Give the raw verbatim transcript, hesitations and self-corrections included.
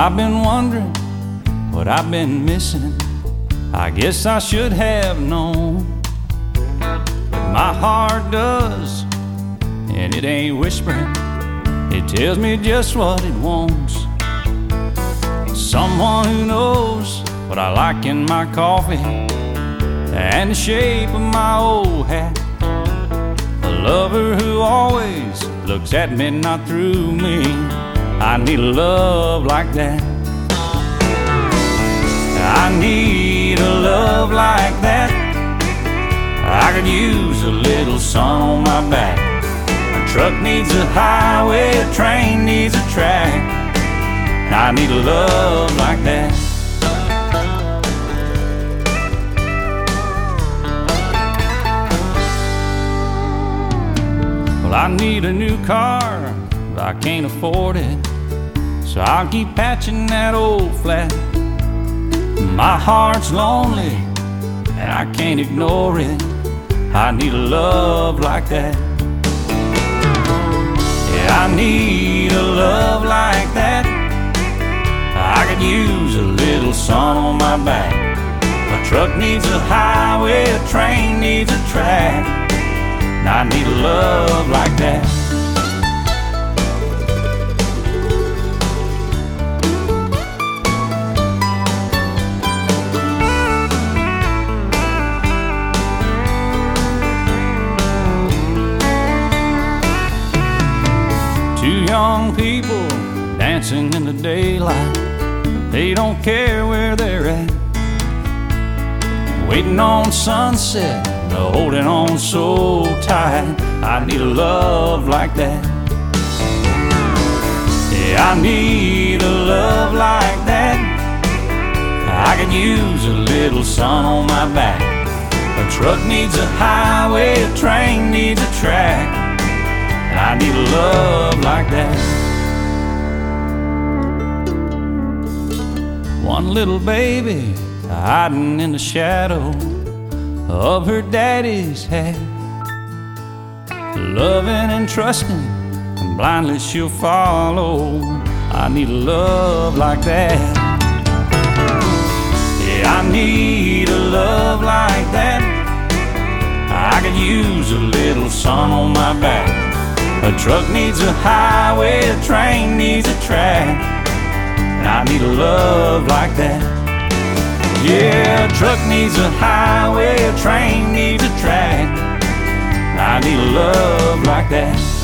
I've been wondering what I've been missing. I guess I should have known, but my heart does, and it ain't whispering. It tells me just what it wants. Someone who knows what I like in my coffee and the shape of my old hat. A lover who always looks at me, not through me. I need a love like that. I need a love like that. I could use a little sun on my back. A truck needs a highway, a train needs a track. I need a love like that. Well, I need a new car, but I can't afford it, so I'll keep patching that old flat. My heart's lonely, and I can't ignore it. I need a love like that. Yeah, I need a love like that. I could use a little sun on my back. A truck needs a highway, a train needs a track. I need a love like that. Two young people dancing in the daylight. They don't care where they're at, waiting on sunset, holding on so tight. I need a love like that. Yeah, I need a love like that. I could use a little sun on my back. A truck needs a highway, a train needs a track. I need a love like that. One little baby hiding in the shadow of her daddy's hat, loving and trusting, and blindly she'll follow. I need a love like that. Yeah, I need a love like that. I could use a little sun on my back. A truck needs a highway, a train needs a track. I need a love like that. Yeah, a truck needs a highway, a train needs a track. I need a love like that.